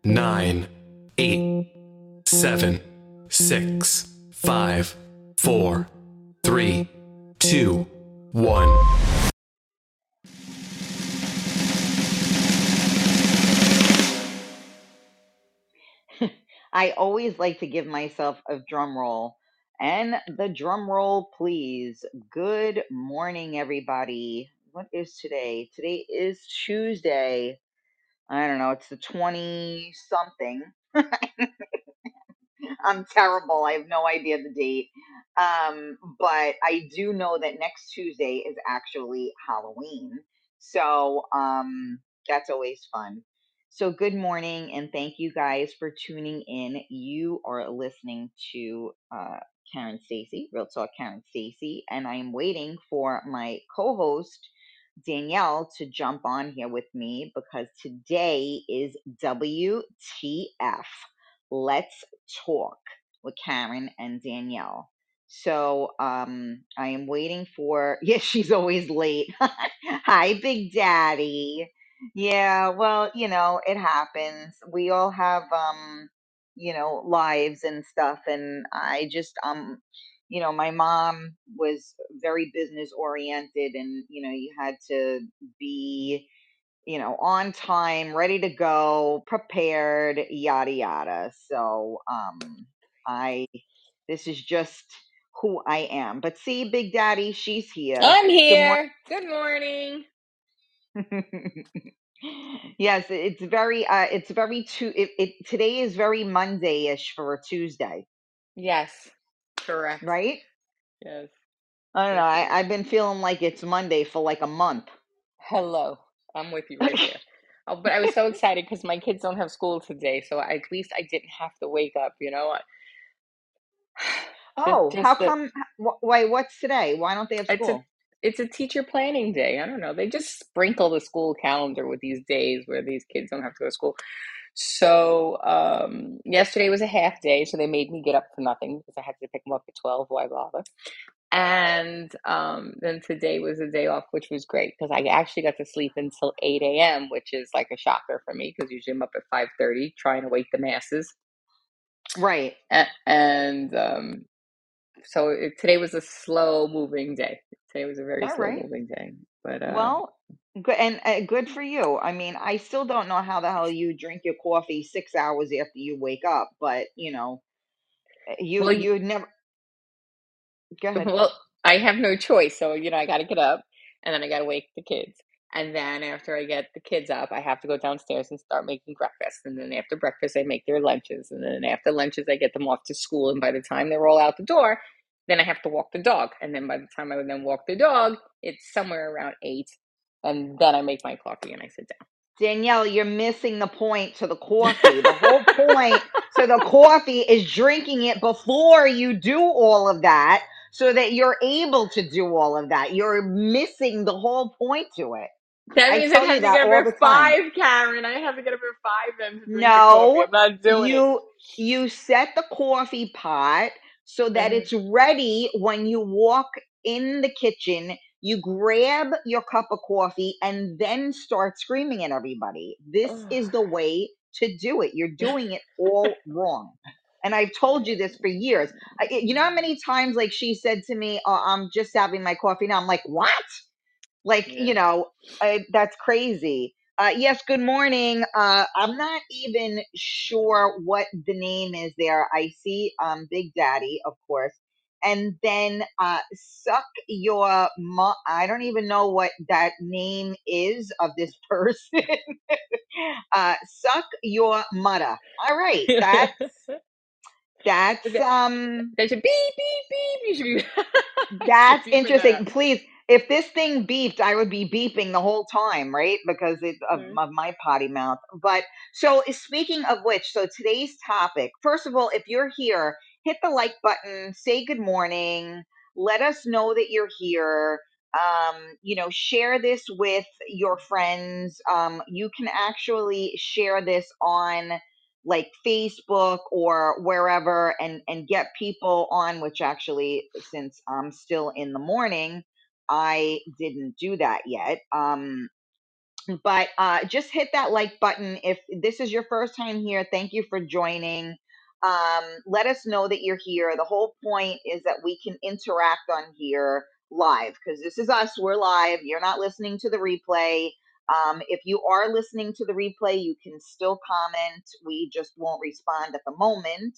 9, 8, 7, 6, 5, 4, 3, 2, 1. I always like to give myself a drum roll. And the drum roll, please. Good morning, everybody. What is today? Today is Tuesday. I don't know, it's the 20 something. I'm terrible. I have no idea the date. But I do know that next Tuesday is actually Halloween. So that's always fun. So good morning and thank you guys for tuning in. You are listening to Karen Stacy, Real Talk Karen Stacy, and I am waiting for my co-host Danielle to jump on here with me because today is WTF. Let's talk with Karen and Danielle. So I am waiting for yes, she's always late. Hi, Big Daddy. Yeah, well, it happens. We all have lives and stuff, and I just my mom was very business oriented, and you had to be on time, ready to go, prepared, yada yada. So I this is just who I am. But see, Big Daddy, she's here. I'm Good here. Good morning. morning. Yes, today is very Monday-ish for a Tuesday, Yes, correct. right? Yes, I don't know. yes, it is. I've been feeling like it's Monday for like a month. Hello. I'm with you right there. Oh, but I was so excited because my kids don't have school today, so at least I didn't have to wake up, Just, Oh, how just the come? Wait, what's today? Why don't they have it's a school? it's a teacher planning day. I don't know. They just sprinkle the school calendar with these days where these kids don't have to go to school. So yesterday was a half day, so they made me get up for nothing because I had to pick them up at 12. Why bother? And then today was a day off, which was great because I actually got to sleep until 8 a.m., which is like a shocker for me because usually I'm up at 5:30 trying to wake the masses. Right. And so today was a slow moving day. Today was a very All slow right. moving day. But Well, good and good for you. I mean, I still don't know how the hell you drink your coffee 6 hours after you wake up, but you well, you never go ahead. Well, I have no choice. So, I got to get up and then I got to wake the kids. And then after I get the kids up, I have to go downstairs and start making breakfast. And then after breakfast, I make their lunches. And then after lunches, I get them off to school. And by the time they're all out the door, then I have to walk the dog. And then by the time I would then walk the dog, it's somewhere around 8. And then I make my coffee and I sit Danielle, you're missing the point to the coffee. The whole point to the coffee is drinking it before you do all of that so that you're able to do all of that. You're missing the whole point to it. That I means I'd tell you have to that get up all the at time. 5, Karen. I have to get up at 5 then to drink the coffee. No, I'm not doing it. you set the coffee pot so that Uh, it's ready when you walk in the kitchen. You grab your cup of coffee and then start screaming at everybody. This oh. is the way to do it. You're doing it all wrong. And I've told you this for years. You know how many times like she said to me, "Oh, I'm just having my coffee now." I'm like, "What?" Like, Yeah. that's crazy. Yes, good morning. I'm not even sure what the name is there. I see Big Daddy, of course. And then suck your I don't even know what that name is of this person. Suck your mother. All right. That's Okay. They should beep, beep, beep. You should be, I should That's be beeping that interesting. out. Please, if this thing beeped, I would be beeping the whole time, right? Because Mm. of my potty mouth. But so, speaking of which, so today's topic, first of all, if you're here, hit the like button, say good morning, let us know that you're here. Share this with your friends. You can actually share this on like Facebook or wherever and get people on, which actually since I'm still in the morning, I didn't do that yet. But just hit that like button. If this is your first time here, thank you for joining. Let us know that you're here. The whole point is that we can interact on here live, because this is us. We're live. You're not listening to the replay. If you are listening to the replay, you can still comment. We just won't respond at the moment.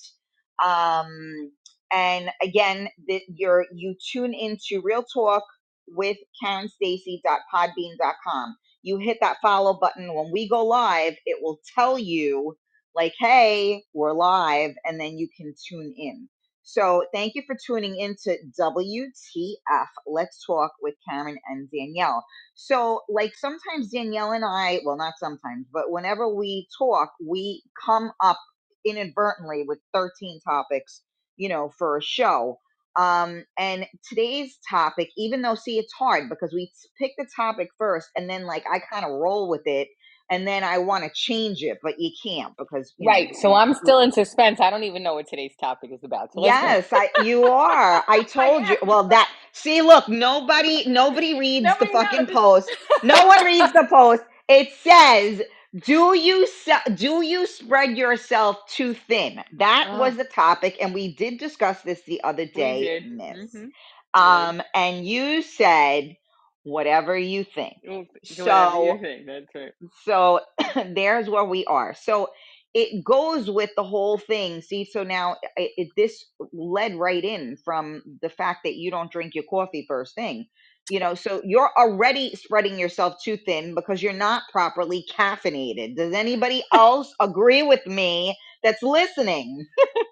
And again, you tune into Real Talk with KarenStacy.podbean.com. You hit that follow button. When we go live, it will tell you, like, hey, we're live, and then you can tune in. So thank you for tuning in to WTF, Let's Talk with Karen and Danielle. So, like, sometimes Danielle and I, well, not sometimes, but whenever we talk, we come up inadvertently with 13 topics, for a show. And today's topic, even though, see, it's hard because we pick the topic first and then, like, I kind of roll with it, and then I want to change it, but you can't because, Right. So I'm still in suspense. I don't even know what today's topic is about. So let's go. yes, you are. I I told you. am. Well, see, look, nobody reads the Nobody fucking knows. post. No one reads the post. It says, do you spread yourself too thin? That Oh, was the topic, and we did discuss this the other we day, did. Miss. We did. And you said whatever you think. Do whatever you So think. That's right. so there's where we are. So it goes with the whole thing. See, so now this led right in from the fact that you don't drink your coffee first thing. So you're already spreading yourself too thin because you're not properly caffeinated. Does anybody else agree with me that's listening?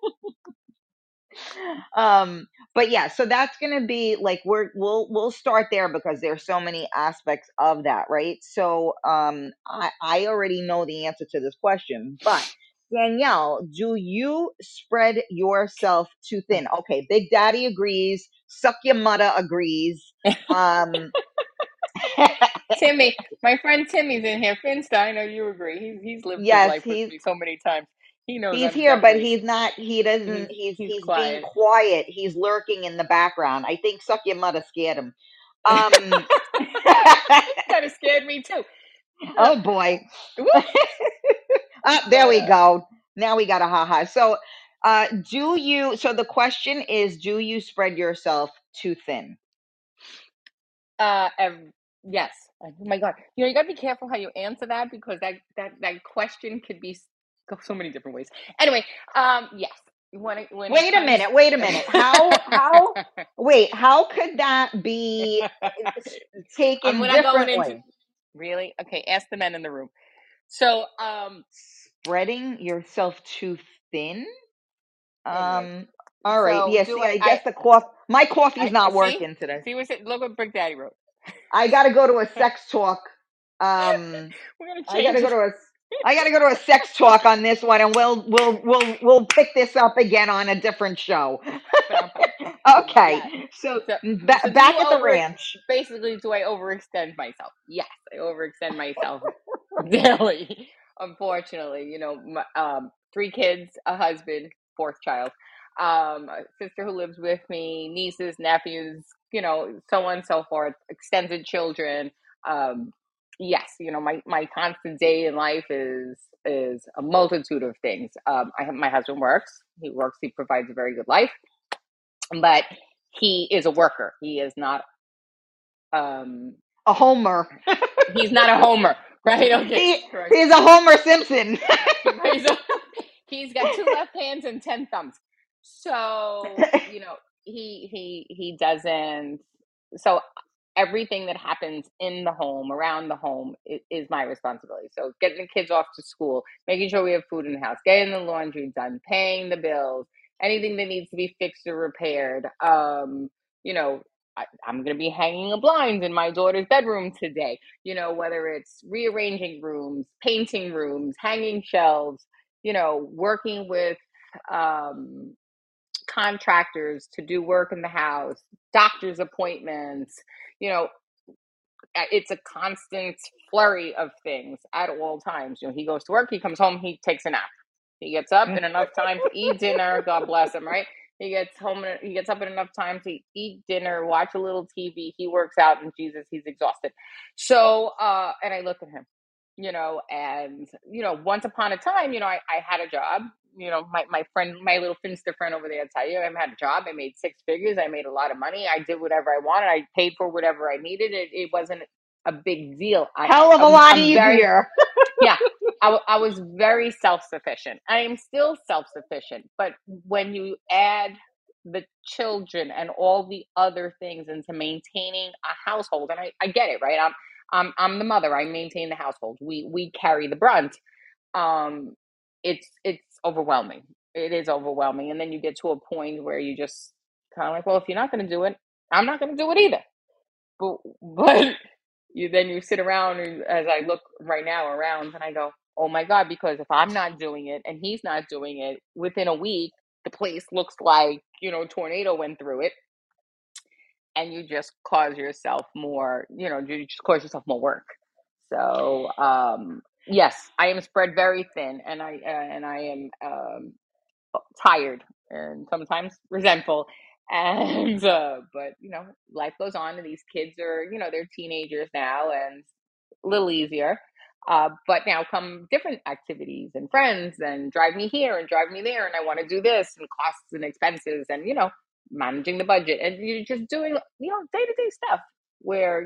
But yeah, so that's gonna be like we'll start there because there's so many aspects of that, right? So I already know the answer to this question, but Danielle, do you spread yourself too thin? Okay, Big Daddy agrees, Suck Your Mudder agrees. um Timmy, my friend Timmy's in here. Finsta, I know you agree. He's lived his yes, life with me so many times. He knows he's I'm here, but definitely he's not. He doesn't. he's He's being quiet. quiet. He's lurking in the background. I think Suck Your Mudder scared him. Um. Kind of scared me too. Oh boy. There But we go. Now we got a haha. So, so the question is, do you spread yourself too thin? yes. Oh my God. You gotta be careful how you answer that because that question could be go so many different ways. Anyway, yes. When it comes Wait a minute. How could that be we're taken not going into differently? really? Okay, ask the men in the room. So, Spreading yourself too thin? anyway, All right. so Yeah, do see, I guess my coffee's I not see? working today. See look what Big Daddy wrote. I got to go to a sex talk. Um, We're gonna I got to change go it. to a sex talk on this one, and we'll pick this up again on a different show. Yes. Okay, so So, do you back at the ranch. basically, do I overextend myself? Yes, I overextend myself daily. Unfortunately, three kids, a husband, fourth child, a sister who lives with me, nieces, nephews, so on and so forth, extended children. Um, yes, my constant day in life is a multitude of things. My husband works. He provides a very good life, but he is a worker. He is not um A homer. he's not a homer, right? Okay, correct. He's a Homer Simpson. He's, a, he's got two left hands and 10 thumbs. So, he doesn't so everything that happens in the home, around the home, is my responsibility. So getting the kids off to school, making sure we have food in the house, getting the laundry done, paying the bills, anything that needs to be fixed or repaired. You know, I'm going to be hanging a blind in my daughter's bedroom today. Whether it's rearranging rooms, painting rooms, hanging shelves, working with um, contractors to do work in the house, doctor's appointments, you know, it's a constant flurry of things at all times. He goes to work, he comes home, he takes a nap. He gets up in enough time to eat dinner. God bless him, right? He gets home. He gets up in enough time to eat dinner, watch a little TV. He works out, and Jesus, he's exhausted. So, and I look at him, and once upon a time, I had a job. My friend, my little Finster friend over there, I tell you, I had a job. I made six figures. I made a lot of money. I did whatever I wanted. I paid for whatever I needed. It wasn't a big deal. Hell of a lot I'm very, easier. yeah, I was very self-sufficient. I am still self-sufficient, but when you add the children and all the other things into maintaining a household, and I get it, right? I'm the mother. I maintain the household. We carry the brunt. Um, it's overwhelming. It is overwhelming, and then you get to a point where you just kind of like, well, if you're not going to do it, I'm not going to do it either. But you sit around, and as I look right now around, and I go, oh my God, because if I'm not doing it and he's not doing it, within a week the place looks like a tornado went through it, and you just cause yourself more, you just cause yourself more work. So yes, I am spread very thin, and I am tired and sometimes resentful. And but life goes on, and these kids are, they're teenagers now, and a little easier. But now come different activities and friends, and drive me here and drive me there, and I want to do this, and costs and expenses, and managing the budget, and you're just doing day-to-day stuff where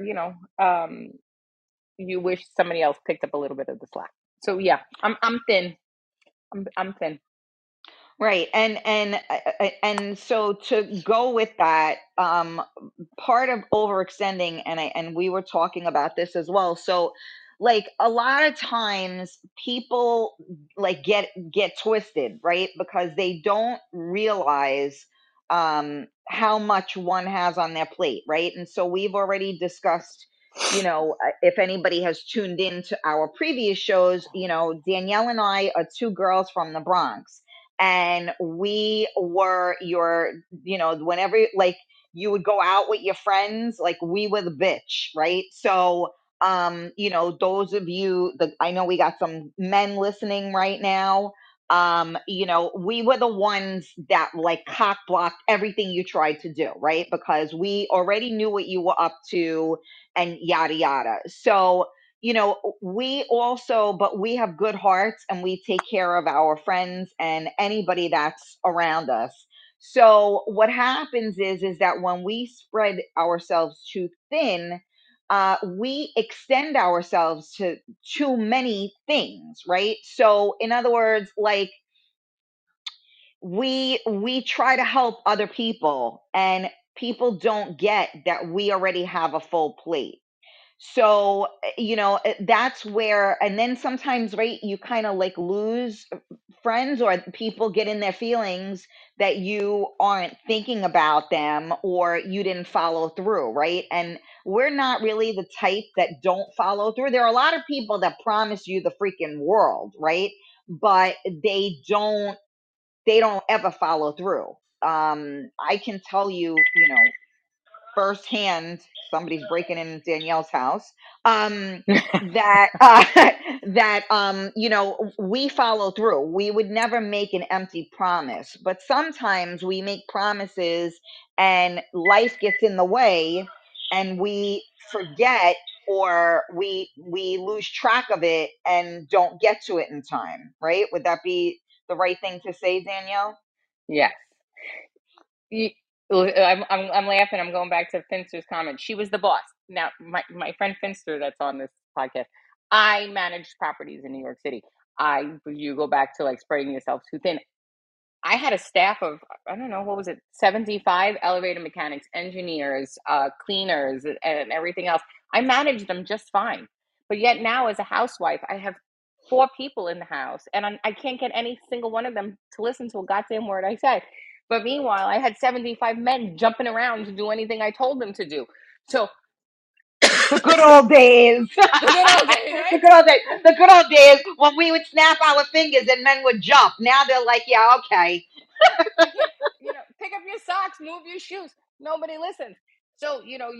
you wish somebody else picked up a little bit of the slack. So yeah, I'm thin. I'm thin. Right. And so to go with that, part of overextending, and we were talking about this as well. So like a lot of times people like get twisted, right? Because they don't realize how much one has on their plate, right? And so we've already discussed, if anybody has tuned in to our previous shows, Danielle and I are two girls from the Bronx, and we were whenever like you would go out with your friends, like we were the bitch, right? So those of you, I know we got some men listening right now. We were the ones that like cock blocked everything you tried to do, right? Because we already knew what you were up to, and yada yada. So but we have good hearts, and we take care of our friends and anybody that's around us. So what happens is that when we spread ourselves too thin, we extend ourselves to too many things, right? So in other words, like we try to help other people, and people don't get that we already have a full plate. So that's where, and then sometimes, right, you kind of like lose friends, or people get in their feelings that you aren't thinking about them, or you didn't follow through, right? And we're not really the type that don't follow through. There are a lot of people that promise you the freaking world, right? But they don't ever follow through. I can tell you, firsthand, somebody's breaking in Danielle's house, that that we follow through. We would never make an empty promise, but sometimes we make promises and life gets in the way, and we forget, or we lose track of it and don't get to it in time, right? Would that be the right thing to say, Danielle? Yes. You, I'm laughing. I'm going back to Finster's comment. She was the boss. Now, my friend Finster, that's on this podcast, I managed properties in New York City. You go back to like spreading yourself too thin. I had a staff of, I don't know, what was it, 75 elevator mechanics, engineers, cleaners, and everything else. I managed them just fine. But yet now, as a housewife, I have four people in the house, and I can't get any single one of them to listen to a goddamn word I say. But meanwhile, I had 75 men jumping around to do anything I told them to do. So The good old days. the good old days, The right? good old days. The good old days when we would snap our fingers and men would jump. Now they're like, yeah, okay. I can't, pick up your socks, move your shoes. Nobody listens. So,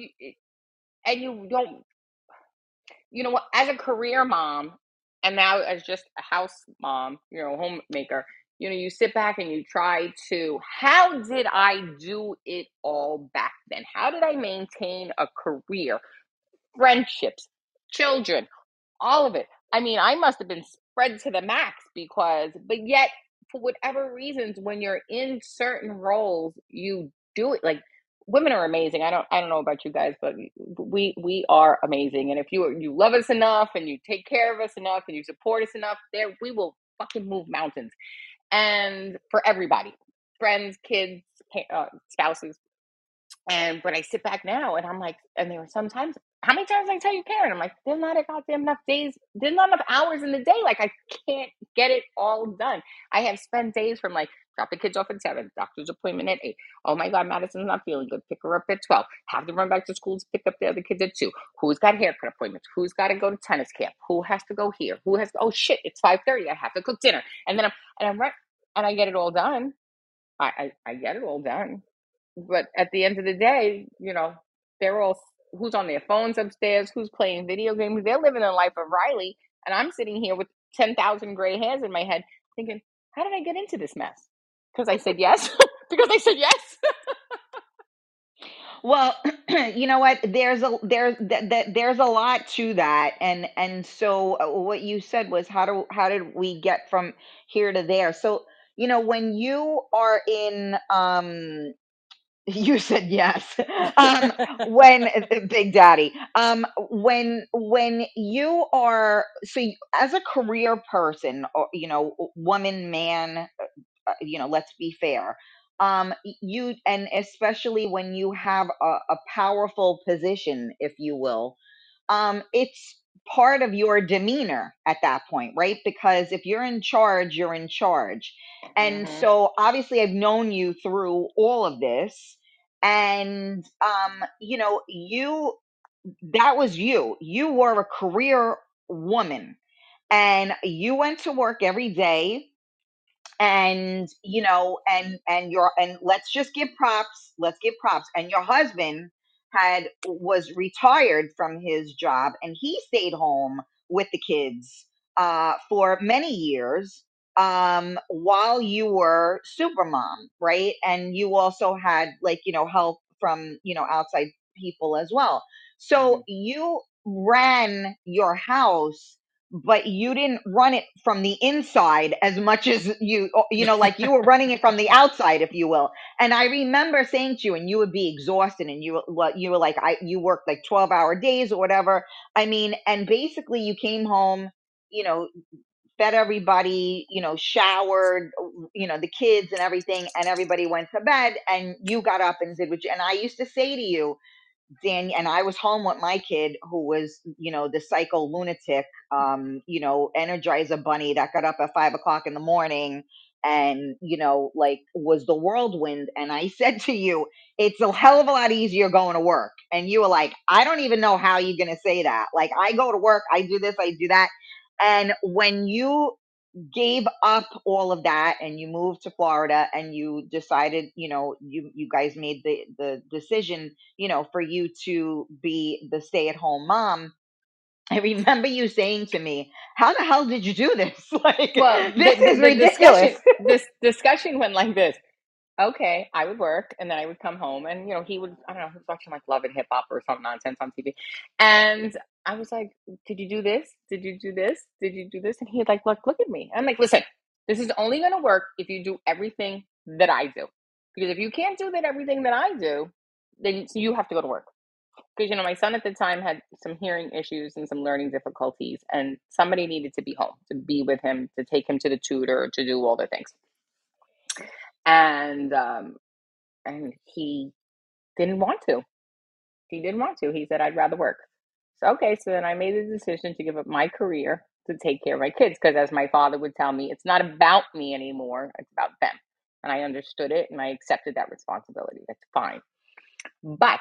and you don't, what, as a career mom, and now as just a house mom, homemaker, you sit back and you try to, how did I do it all back then? How did I maintain a career, friendships, children, all of it? I mean, I must have been spread to the max but yet, for whatever reasons, when you're in certain roles, you do it. Like, women are amazing. I don't know about you guys, but we are amazing. And if you love us enough and you take care of us enough and you support us enough, there we will fucking move mountains. And for everybody, friends, kids, spouses. And when I sit back now and I'm like, and there were sometimes, how many times I tell you, Karen, I'm like, there's not a goddamn enough days, there's not enough hours in the day. Like, I can't get it all done. I have spent days from like, drop the kids off at 7, doctor's appointment at 8. Oh my God, Madison's not feeling good. Pick her up at 12. Have to run back to school to pick up the other kids at 2. Who's got haircut appointments? Who's got to go to tennis camp? Who has to go here? Who has to, oh shit, it's 5:30. I have to cook dinner. And then I'm right, and I get it all done. I get it all done. But at the end of the day, they're all, who's on their phones upstairs, who's playing video games. They're living the life of Riley. And I'm sitting here with 10,000 gray hairs in my head thinking, how did I get into this mess? Because I said yes. Because I said yes. Well, you know what? There's a lot to that, and so what you said was how did we get from here to there? So when you are in you said yes. When Big Daddy, when you are as a career person, or woman, man, let's be fair. You and especially when you have a powerful position, if you will, it's part of your demeanor at that point, right? Because if you're in charge, you're in charge. And Mm-hmm. so obviously I've known you through all of this. And that was you. You were a career woman and you went to work every day, and let's give props, and your husband was retired from his job and he stayed home with the kids for many years, while you were super mom, right? And you also had, like, help from outside people as well. Mm-hmm. So you ran your house, but you didn't run it from the inside as much as like you were running it from the outside, if you will. And I remember saying to you, and you would be exhausted, and you were like, you worked like 12-hour days or whatever. I mean, and basically you came home, you know, fed everybody, showered, the kids and everything, and everybody went to bed, and you got up and did what you. And I used to say to you, Dan, and I was home with my kid who was, the psycho lunatic, Energizer bunny that got up at 5 o'clock in the morning and, like, was the whirlwind. And I said to you, it's a hell of a lot easier going to work. And you were like, I don't even know how you're going to say that. Like, I go to work, I do this, I do that. And when you gave up all of that and you moved to Florida and you decided, you guys made the decision, for you to be the stay-at-home mom. I remember you saying to me, how the hell did you do this? Like, Well, this is ridiculous. this discussion went like this. Okay, I would work and then I would come home and he would, I don't know, he was watching like Love and Hip Hop or some nonsense on TV. And I was like, did you do this? Did you do this? Did you do this? And he'd like, look at me. I'm like, listen, this is only going to work if you do everything that I do. Because if you can't do everything that I do, then you have to go to work. Because, my son at the time had some hearing issues and some learning difficulties, and somebody needed to be home to be with him, to take him to the tutor, to do all the things. And he didn't want to. He didn't want to. He said, I'd rather work. So, okay, so then I made the decision to give up my career to take care of my kids. Because as my father would tell me, it's not about me anymore. It's about them. And I understood it and I accepted that responsibility. That's fine. But,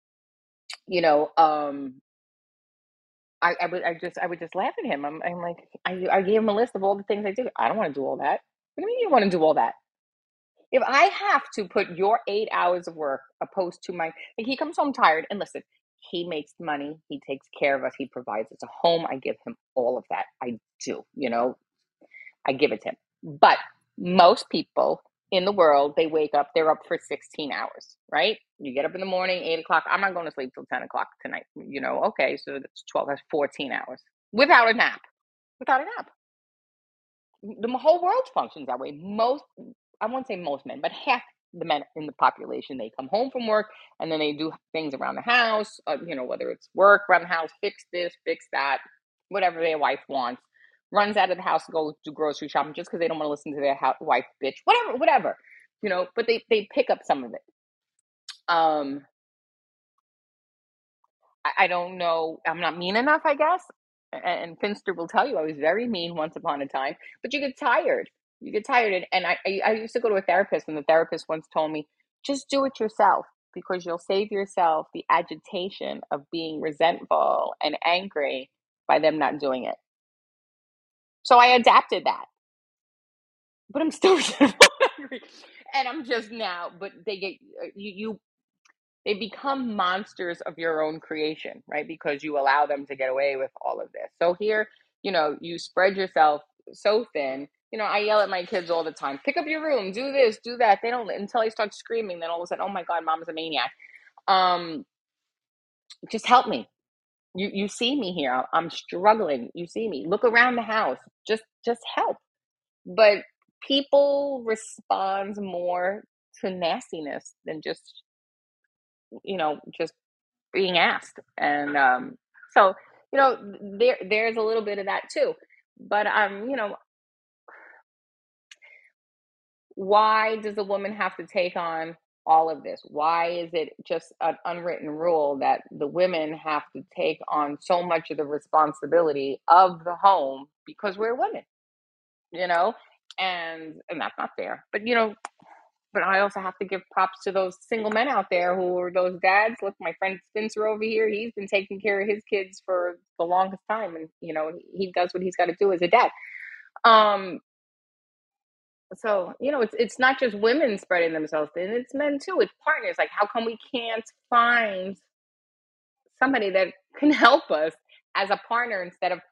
I would just laugh at him. I'm like, I gave him a list of all the things I do. I don't want to do all that. What do you mean you want to do all that? If I have to put your 8 hours of work opposed to like, he comes home tired, and listen, he makes money, he takes care of us, he provides us a home. I give him all of that. I do, I give it to him. But Most people in the world, they wake up, they're up for 16 hours, right? You get up in the morning, 8 o'clock. I'm not going to sleep till 10 o'clock tonight. Okay, so that's 12, that's 14 hours without a nap. Without a nap. The whole world functions that way. I won't say most men, but half the men in the population, they come home from work and then they do things around the house, whether it's work around the house, fix this, fix that, whatever their wife wants. Runs out of the house to go do grocery shopping just because they don't want to listen to their wife bitch, whatever. But they pick up some of it. I don't know. I'm not mean enough, I guess. And Finster will tell you I was very mean once upon a time, but you get tired. You get tired. And I used to go to a therapist, and the therapist once told me, just do it yourself because you'll save yourself the agitation of being resentful and angry by them not doing it. So I adapted that, but I'm still resentful and angry. And I'm just now, but they get they become monsters of your own creation, right? Because you allow them to get away with all of this. So here, you spread yourself so thin. I yell at my kids all the time, pick up your room, do this, do that. They don't, until I start screaming, then all of a sudden, oh my God, mom's a maniac. Just help me. You see me here. I'm struggling. You see me. Look around the house. Just help. But people respond more to nastiness than just being asked. And so there's a little bit of that too. But why does a woman have to take on all of this? Why is it just an unwritten rule that the women have to take on so much of the responsibility of the home because we're women, and that's not fair. But I also have to give props to those single men out there who are those dads. Look, my friend Spencer over here, he's been taking care of his kids for the longest time. And, he does what he's got to do as a dad. So, it's not just women spreading themselves thin, it's men too. It's partners. Like, how come we can't find somebody that can help us as a partner instead of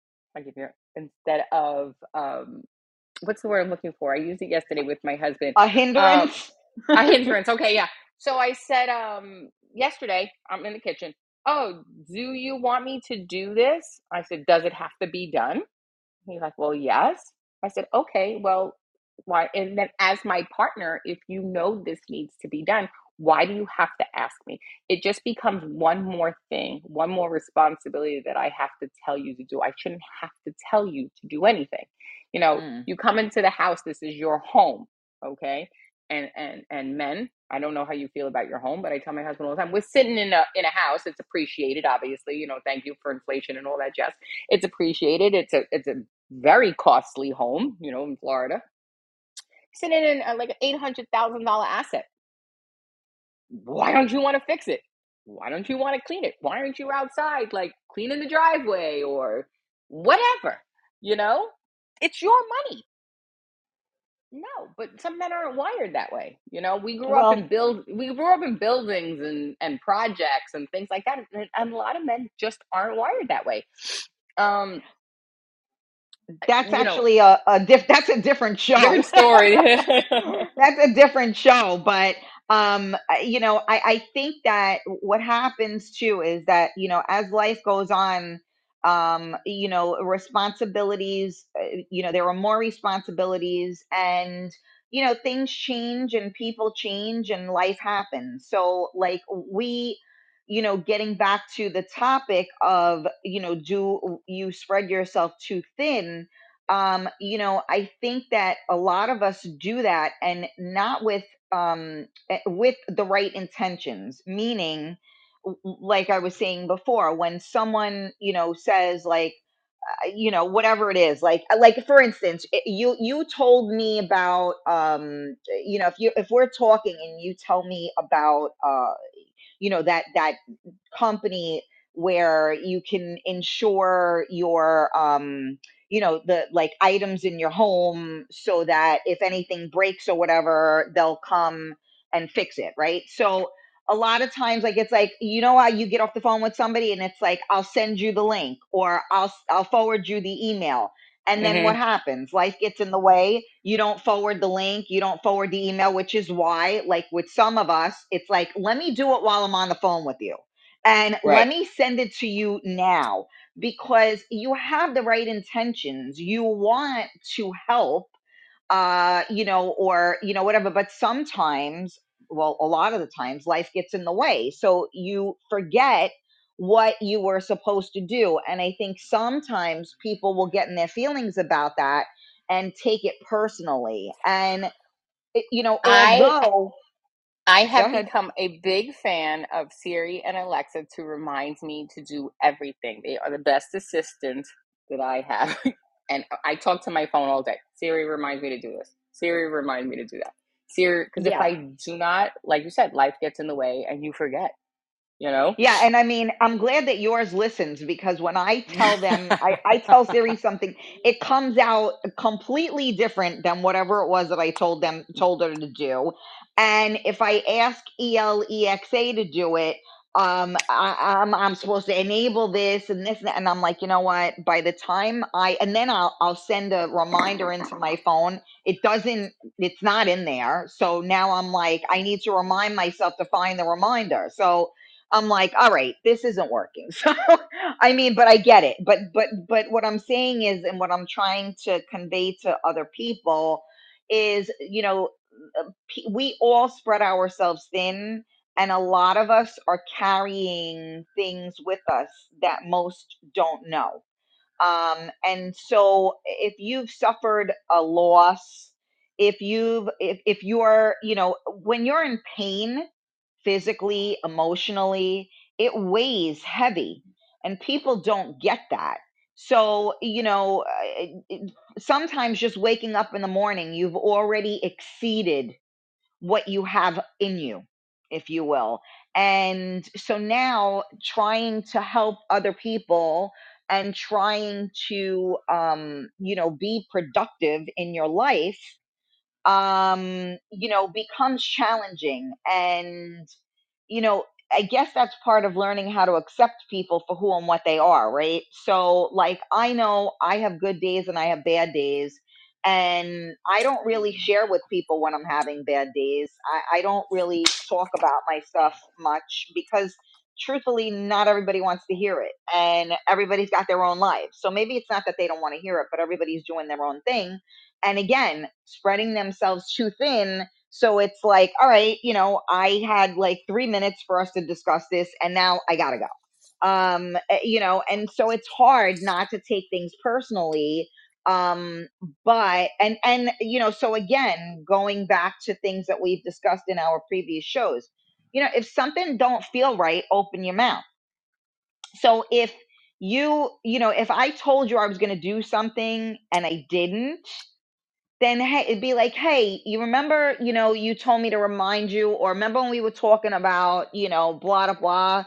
what's the word I'm looking for? I used it yesterday with my husband. A hindrance? A hindrance. Okay, yeah. So I said yesterday, I'm in the kitchen. Oh, do you want me to do this? I said, does it have to be done? He's like, well, yes. I said, okay, well, why? And then as my partner, if you know this needs to be done, why do you have to ask me? It just becomes one more thing, one more responsibility that I have to tell you to do. I shouldn't have to tell you to do anything. You come into the house, this is your home, okay? And men, I don't know how you feel about your home, but I tell my husband all the time, we're sitting in a house. It's appreciated, obviously. Thank you for inflation and all that jazz. It's appreciated. It's a very costly home, in Florida. Sitting in like an $800,000 asset. Why don't you want to fix it? Why don't you want to clean it? Why aren't you outside, like cleaning the driveway or whatever? It's your money. No, but some men aren't wired that way. We grew up in buildings and projects and things like that, and a lot of men just aren't wired that way. That's actually that's a different show. Different story. That's a different show, but I think that what happens too is that as life goes on, responsibilities, there are more responsibilities, and things change and people change and life happens. So like getting back to the topic of do you spread yourself too thin, I think that a lot of us do that, and not with the right intentions, meaning like I was saying before, when someone says like whatever it is, like for instance, you told me about if we're talking and you tell me about that company where you can insure your the like items in your home, so that if anything breaks or whatever, they'll come and fix it, right? So a lot of times, like, it's like, how you get off the phone with somebody and it's like, I'll send you the link, or I'll forward you the email, And then what Hmm. happens? Life gets in the way. You don't forward the link, you don't forward the email, which is why, like with some of us, it's like, let me do it while I'm on the phone with you. And let Right. me send it to you now because you have the right intentions. You want to help, or, whatever. But sometimes, well, a lot of the times, life gets in the way. So you forget what you were supposed to do. And I think sometimes people will get in their feelings about that and take it personally. And, I although, I go have ahead. become a big fan of Siri and Alexa to remind me to do everything. They are the best assistants that I have. And I talk to my phone all day. Siri reminds me to do this. Siri reminds me to do that. Siri, because if Yeah. I do not, like you said, life gets in the way and you forget, you know? Yeah, and I mean, I'm glad that yours listens because when I tell them, I tell Siri something, it comes out completely different than whatever it was that I told her to do. And if I ask ELEXA to do it, I'm supposed to enable this and this, and I'm like, you know what? By the time and then I'll send a reminder into my phone. It's not in there. So now I'm like, I need to remind myself to find the reminder. So I'm like, all right, this isn't working. So I mean, but I get it. But what I'm saying is, and what I'm trying to convey to other people is, we all spread ourselves thin, and a lot of us are carrying things with us that most don't know. And so if you've suffered a loss, if you're, when you're in pain, physically, emotionally, it weighs heavy. And people don't get that. So, sometimes just waking up in the morning, you've already exceeded what you have in you, if you will. And so now trying to help other people and trying to, be productive in your life, becomes challenging. And you know, I guess that's part of learning how to accept people for who and what they are, right? So, like, I know I have good days and I have bad days, and I don't really share with people when I'm having bad days. I don't really talk about my stuff much because, truthfully, not everybody wants to hear it, and everybody's got their own lives. So maybe it's not that they don't want to hear it, but everybody's doing their own thing. And again, spreading themselves too thin, so it's like, all right, I had like 3 minutes for us to discuss this, and now I gotta go. And so it's hard not to take things personally. But so again, going back to things that we've discussed in our previous shows, if something don't feel right, open your mouth. So if I told you I was gonna do something and I didn't, then hey, it'd be like, hey, you remember, you told me to remind you, or remember when we were talking about, blah blah blah.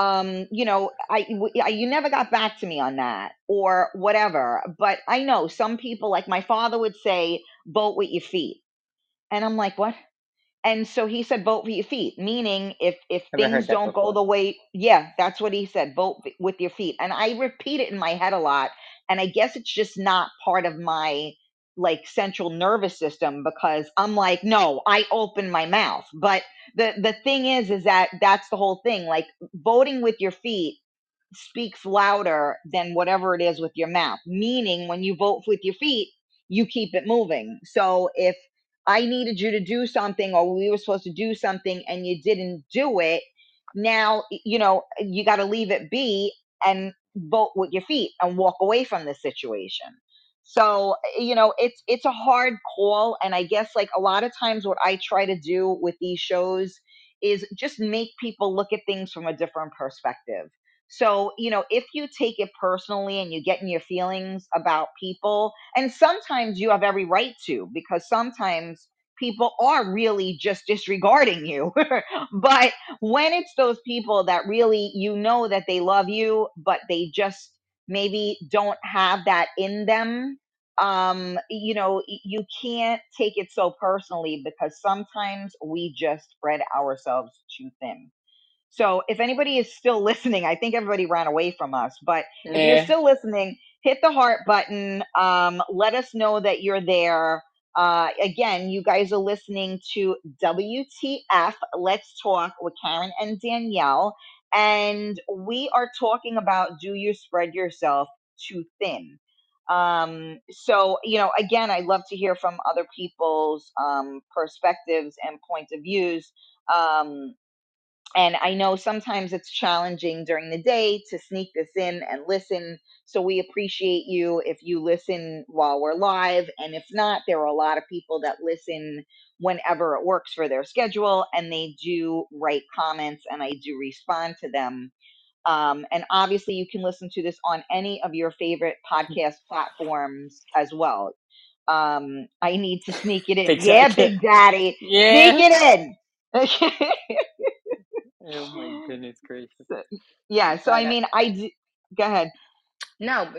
You never got back to me on that, or whatever. But I know some people, like my father would say, vote with your feet, and I'm like, what? And so he said, vote with your feet, meaning if Never things heard that don't go before. the way, yeah, that's what he said, vote with your feet. And I repeat it in my head a lot. And I guess it's just not part of my like central nervous system because I'm like, no, I open my mouth. But the thing is that that's the whole thing. Like voting with your feet speaks louder than whatever it is with your mouth. Meaning, when you vote with your feet, you keep it moving. So if I needed you to do something, or we were supposed to do something, and you didn't do it, now, you got to leave it be and vote with your feet and walk away from the situation. So, it's a hard call. And I guess, like, a lot of times what I try to do with these shows is just make people look at things from a different perspective. So, if you take it personally and you get in your feelings about people, and sometimes you have every right to, because sometimes people are really just disregarding you. But when it's those people that really, that they love you, but they just maybe don't have that in them, you can't take it so personally because sometimes we just spread ourselves too thin. So if anybody is still listening, I think everybody ran away from us. But if you're Yeah. still listening, hit the heart button. Let us know that you're there. Again, you guys are listening to WTF Let's Talk with Karen and Danielle. And we are talking about, do you spread yourself too thin? So, again, I'd love to hear from other people's perspectives and points of views. And I know sometimes it's challenging during the day to sneak this in and listen. So we appreciate you if you listen while we're live. And if not, there are a lot of people that listen whenever it works for their schedule, and they do write comments and I do respond to them. And obviously, you can listen to this on any of your favorite podcast platforms as well. I need to sneak it in. Big Yeah, Daddy. Big Daddy. Sneak Yeah. it in. Oh my goodness gracious. Yeah, so I But mean, go ahead. no,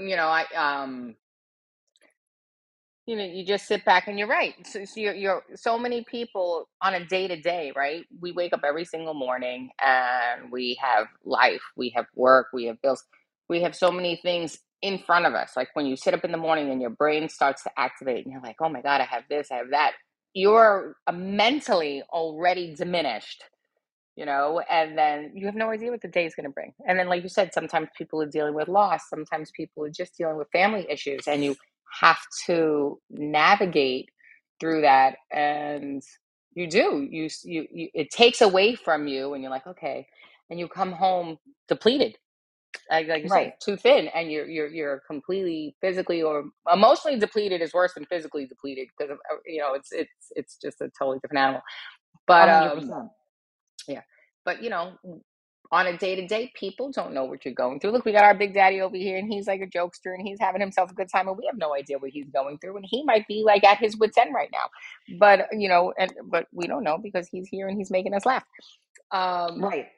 you just sit back and you're right. So you're so many people on a day to day, right? We wake up every single morning and we have life, we have work, we have bills, we have so many things in front of us. Like when you sit up in the morning and your brain starts to activate and you're like, oh my God, I have this, I have that. You're mentally already diminished, and then you have no idea what the day is going to bring. And then, like you said, sometimes people are dealing with loss, sometimes people are just dealing with family issues, and you have to navigate through that. And it takes away from you, and you're like, okay, and you come home depleted. Like you said, Right. too thin, and you're completely physically or emotionally depleted is worse than physically depleted because it's just a totally different animal. But 100%. yeah. But on a day to day, people don't know what you're going through. Look, we got our Big Daddy over here, and he's like a jokester, and he's having himself a good time, and we have no idea what he's going through, and he might be like at his wits' end right now. But but we don't know because he's here and he's making us laugh. Right.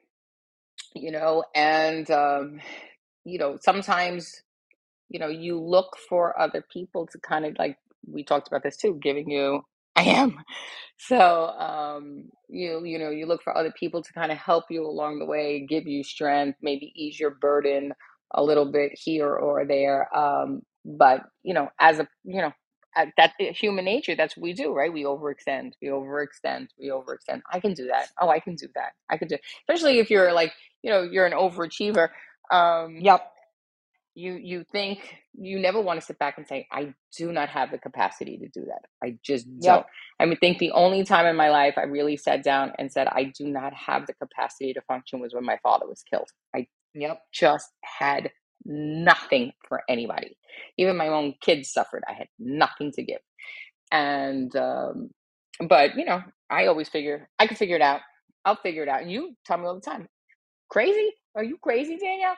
And sometimes you look for other people to kind of, like we talked about this too, giving you I am. So you look for other people to kind of help you along the way, give you strength, maybe ease your burden a little bit here or there. But as that human nature, that's what we do, right? We overextend, we overextend, we overextend. I can do that. Oh, I can do that. I can do, especially if you're like, you're an overachiever. Yep. You think you never want to sit back and say, I do not have the capacity to do that. I just don't. Yep. I think the only time in my life I really sat down and said, I do not have the capacity to function was when my father was killed. I Yep. just had nothing for anybody. Even my own kids suffered. I had nothing to give. And, but I always figure I can figure it out. I'll figure it out. And you tell me all the time, crazy? Are you crazy, Danielle?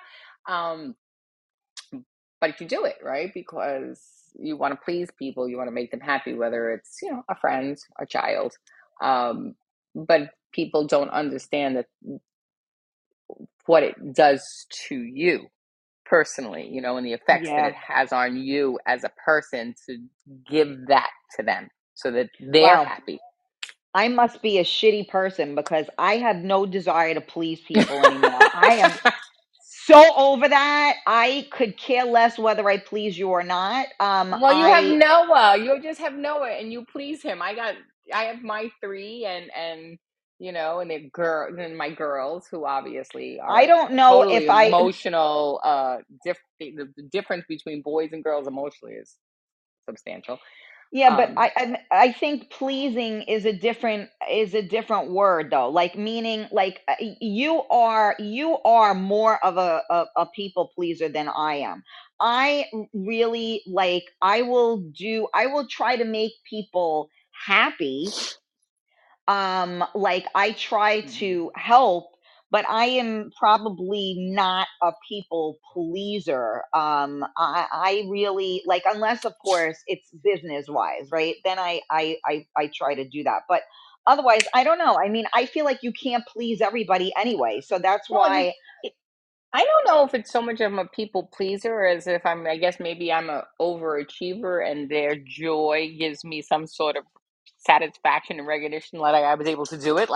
But if you do it, right, because you want to please people, you want to make them happy, whether it's, a friend, a child. But people don't understand that what it does to you personally, and the effects that Yeah. it has on you as a person, to give that to them so that they're Wow. happy. I must be a shitty person because I have no desire to please people anymore. I am so over that. I could care less whether I please you or not. Well, you have Noah. You just have Noah, and you please him. I have my three, and and and my girls, who obviously I are don't know totally if I emotional. The difference between boys and girls emotionally is substantial. Yeah, but Um, I think pleasing is a different word though. Like meaning like you are more of a people pleaser than I am. I really like I will try to make people happy, like I try to help, but I am probably not a people pleaser. I really like, unless of course it's business wise, right? Then I try to do that, but otherwise I don't know. I mean, I feel like you can't please everybody anyway, so that's well, why. I don't know if it's so much of a people pleaser as if I guess maybe I'm a overachiever and their joy gives me some sort of satisfaction and recognition that I was able to do it. Like,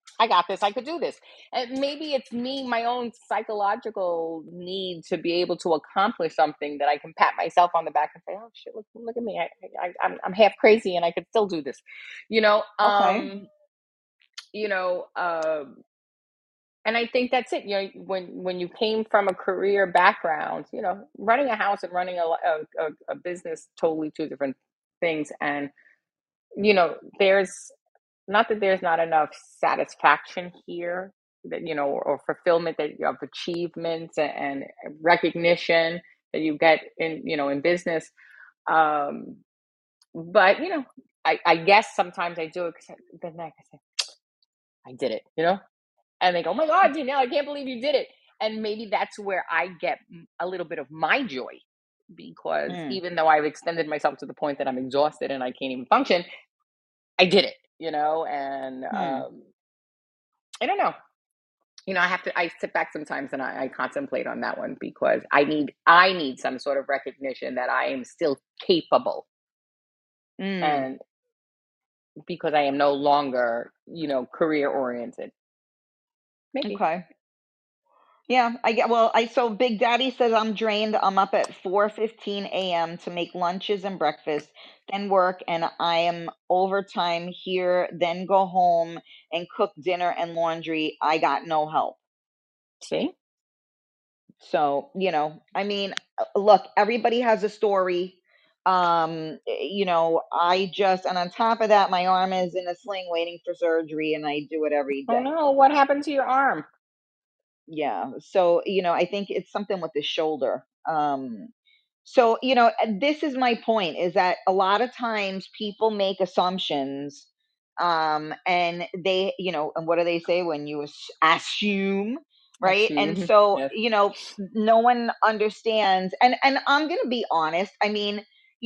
I got this. I could do this. And maybe it's me, my own psychological need to be able to accomplish something that I can pat myself on the back and say, "Oh shit, look at me. I'm half crazy and I could still do this." You know, Okay. you know, and I think that's it. You know, when you came from a career background, you know, running a house and running a business, totally two different things. And you know, there's not that there's not enough satisfaction here, that you know, or fulfillment that of achievements and recognition that you get in, you know, in business. Um, but you know, I guess sometimes I do it because then I say I did it, you know, and they go, "Oh my God, Danielle, I can't believe you did it." And maybe that's where I get a little bit of my joy, because Mm, even though I've extended myself to the point that I'm exhausted and I can't even function, I did it, you know. And hmm. I don't know. You know, I sit back sometimes and I contemplate on that one, because I need some sort of recognition that I am still capable, Mm, and because I am no longer, you know, career oriented. Maybe. okay. Yeah, I get well, I so Big Daddy says I'm drained. I'm up at 4:15 a.m. to make lunches and breakfast, then work, and I am overtime here, then go home and cook dinner and laundry. I got no help. See? So, I mean, look, everybody has a story. I just, and on top of that, my arm is in a sling waiting for surgery, and I do it every Oh day. no, what happened to your arm? Yeah. So, I think it's something with the shoulder. So, and this is my point, is that a lot of times people make assumptions, and and what do they say when you assume, right? And Assume. so, Yes. no one understands. And I'm going to be honest. I mean,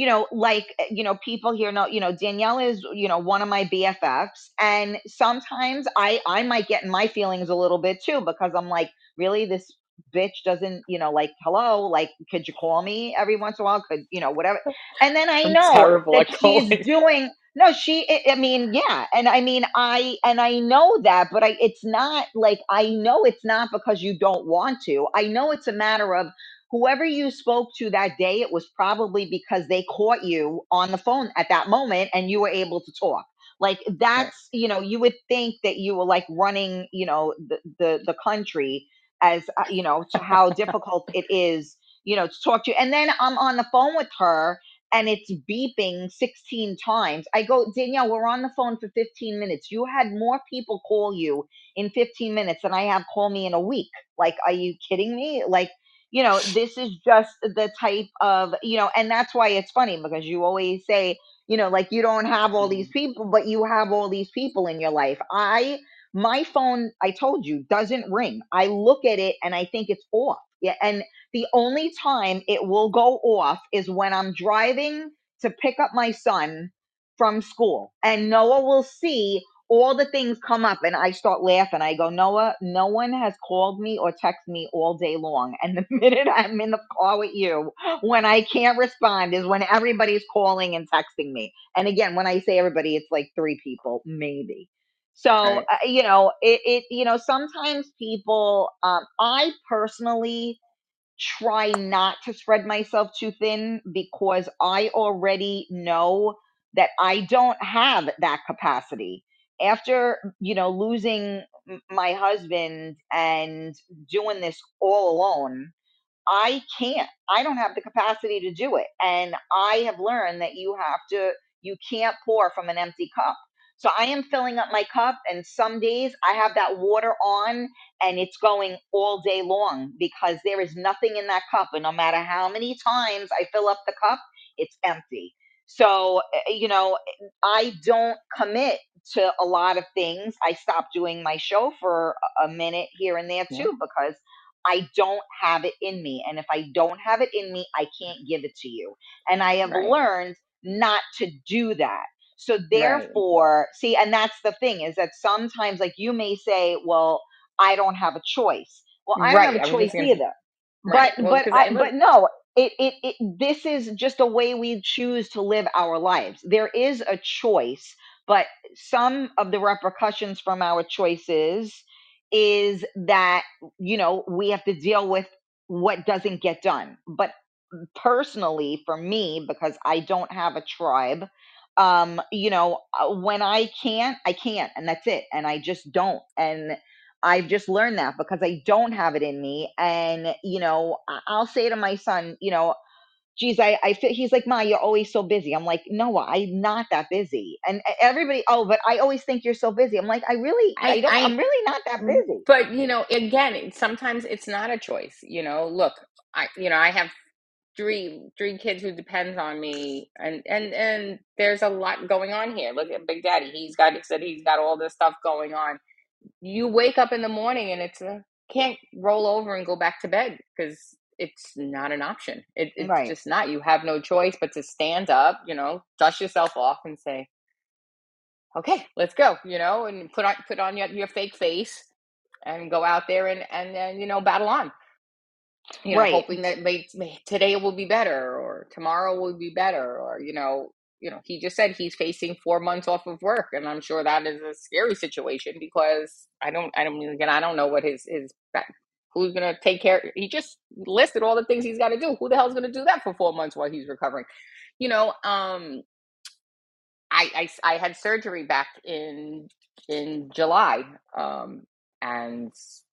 people here know, Danielle is, one of my BFFs. And sometimes I might get in my feelings a little bit too, because I'm like, really, this bitch doesn't, like, hello, like, could you call me every once in a while? Could, whatever. And then I I'm know terrible that at she's calling. doing, no, I mean, yeah. And I mean, I know that, but it's not like, I know it's not because you don't want to. I know it's a matter of whoever you spoke to that day, it was probably because they caught you on the phone at that moment and you were able to talk. Like, Right. that's, you would think that you were like running, the country, as to how difficult it is, to talk to you. And then I'm on the phone with her and it's beeping 16 times. I go, Danielle, we're on the phone for 15 minutes. You had more people call you in 15 minutes than I have call me in a week. Like, are you kidding me? Like, this is just the type of, and that's why it's funny, because you always say, like, you don't have all these Mm. people, but you have all these people in your life. My phone, I told you, doesn't ring. I look at it and I think it's off. Yeah. And the only time it will go off is when I'm driving to pick up my son from school. And Noah will see all the things come up and I start laughing. I go, Noah, no one has called me or texted me all day long. And the minute I'm in the car with you, when I can't respond is when everybody's calling and texting me. And again, when I say everybody, it's like three people, maybe. So, Right. sometimes people, I personally try not to spread myself too thin, because I already know that I don't have that capacity. After, losing my husband and doing this all alone, I don't have the capacity to do it. And I have learned that you can't pour from an empty cup. So I am filling up my cup, and some days I have that water on and it's going all day long, because there is nothing in that cup. And no matter how many times I fill up the cup, it's empty. So, I don't commit to a lot of things. I stopped doing my show for a minute here and there Yeah. too, because I don't have it in me. And if I don't have it in me, I can't give it to you. And I have Right. learned not to do that. So Right. therefore, see, and that's the thing, is that sometimes, like, you may say, well, I don't have a choice. Well, I don't have Right. a I was choice just gonna say. either. Right. But Well, but because I but no, this is just a way we choose to live our lives. There is a choice, but some of the repercussions from our choices is that, we have to deal with what doesn't get done. But personally, for me, because I don't have a tribe, when I can't, and that's it. And I just don't. And I've just learned that because I don't have it in me. And, I'll say to my son, geez, I feel, he's like, Ma, you're always so busy. I'm like, no, I'm not that busy. And everybody, oh, but I always think you're so busy. I'm like, I'm I really not that busy. but again, sometimes it's not a choice. Look, I have three kids who depends on me, and there's a lot going on here. Look at Big Daddy. He's got all this stuff going on. You wake up in the morning and can't roll over and go back to bed because it's not an option. It's Right. just not. You have no choice but to stand up, dust yourself off and say, okay, let's go, and put on your fake face and go out there and then, battle on, Right. hoping that today will be better or tomorrow will be better, or, he just said he's facing 4 months off of work. And I'm sure that is a scary situation because I don't know what who's going to take care. He just listed all the things he's got to do. Who the hell's going to do that for 4 months while he's recovering? I had surgery back in July, and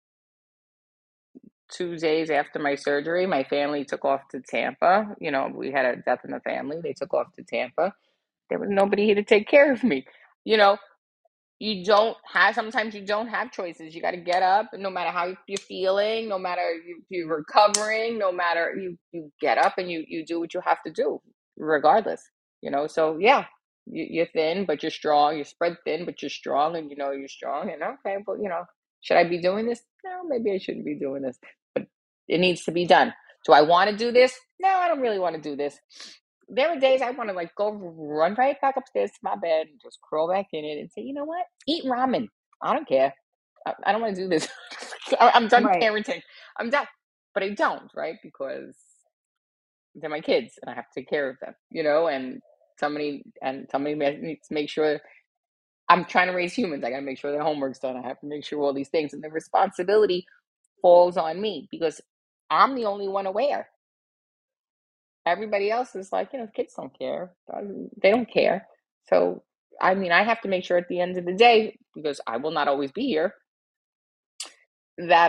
2 days after my surgery, my family took off to Tampa. We had a death in the family. They took off to Tampa. There was nobody here to take care of me. Sometimes you don't have choices. You got to get up, and no matter how you're feeling, no matter you're recovering, no matter you get up and you do what you have to do, regardless. So yeah, you're thin, but you're strong. You're spread thin, but you're strong, and you're strong. And okay, but should I be doing this? No, maybe I shouldn't be doing this, but it needs to be done. Do I want to do this? No, I don't really want to do this. There are days I want to go run right back upstairs to my bed and just crawl back in it and say, you know what? Eat ramen. I don't care. I don't want to do this. I'm done Right. parenting. I'm done. But I don't, right? Because they're my kids and I have to take care of them, and somebody needs to make sure. I'm trying to raise humans. I got to make sure their homework's done. I have to make sure all these things, and the responsibility falls on me because I'm the only one aware. Everybody else is like, kids don't care. They don't care. So, I have to make sure at the end of the day, because I will not always be here, that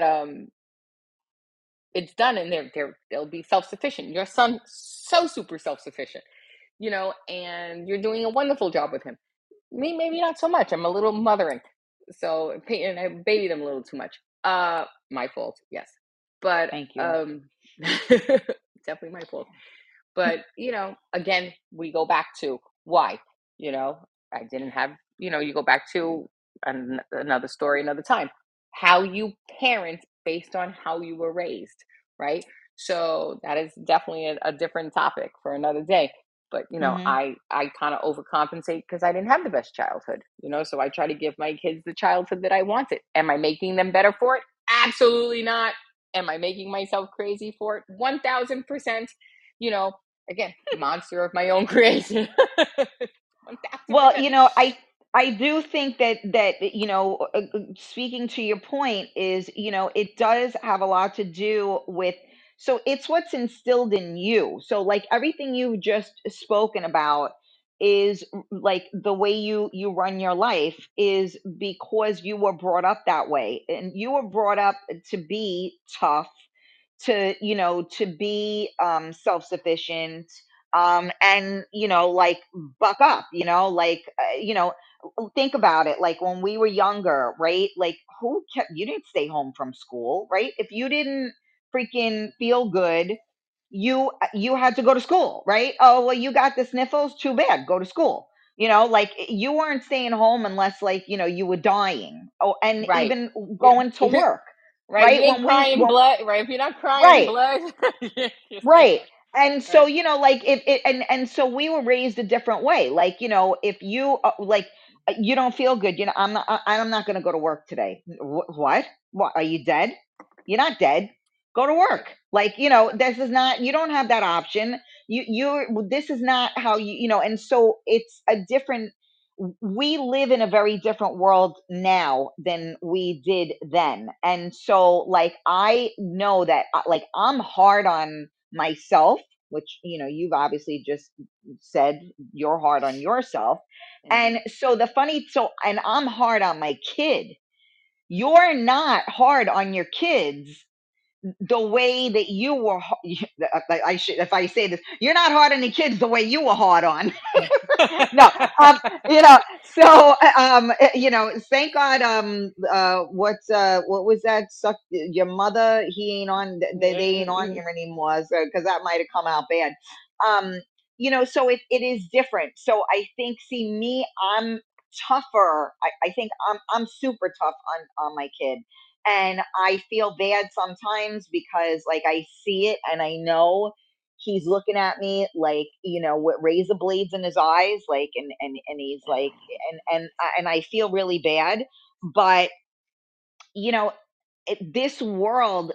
it's done and they'll be self-sufficient. Your son, so super self-sufficient, and you're doing a wonderful job with him. Me, maybe not so much. I'm a little mothering. So, and I baby them a little too much. My fault, yes. But Thank you. definitely my fault. But, again, we go back to why, I didn't have, you go back to another story, another time, how you parent based on how you were raised, right? So that is definitely a different topic for another day. But, Hmm. I kind of overcompensate because I didn't have the best childhood, so I try to give my kids the childhood that I wanted. Am I making them better for it? Absolutely not. Am I making myself crazy for it? 1000%. Again, monster of my own creation. Well, 1000%. I do think that speaking to your point is, it does have a lot to do with, so it's what's instilled in you. So like everything you've just spoken about is like the way you run your life is because you were brought up that way, and you were brought up to be tough, to be self-sufficient, and like buck up, like think about it, like when we were younger, right? Like you didn't stay home from school, right? If you didn't freaking feel good, you had to go to school, right? Oh, well, you got the sniffles, too bad, go to school. Like you weren't staying home unless, like, you were dying. Oh, and Right. even going to work, Right. If you right? ain't when we crying when, blood, right? If you're not crying right. blood, you're staying Right. home. And so, Right. like if it, and so we were raised a different way. Like, if you like you don't feel good, I'm not going to go to work today. What? What? Are you dead? You're not dead. Go to work. Like, this is not, you don't have that option. This is not how and so it's a different, we live in a very different world now than we did then. And so, like, I know that, like, I'm hard on myself, which, you've obviously just said you're hard on yourself. Mhm. And so, and I'm hard on my kid. You're not hard on your kids the way that you were. I should, if I say this, you're not hard on the kids the way you were hard on. No, you know, so thank God. What was that? Suck your mother. He ain't on. They ain't on Mhm. here anymore. So because that might have come out bad. Um, so it is different. So I think, see me, I'm tougher. I think I'm super tough on my kid. And I feel bad sometimes because, like, I see it and I know he's looking at me like, with razor blades in his eyes, like, and he's like, and I feel really bad. But you know this world,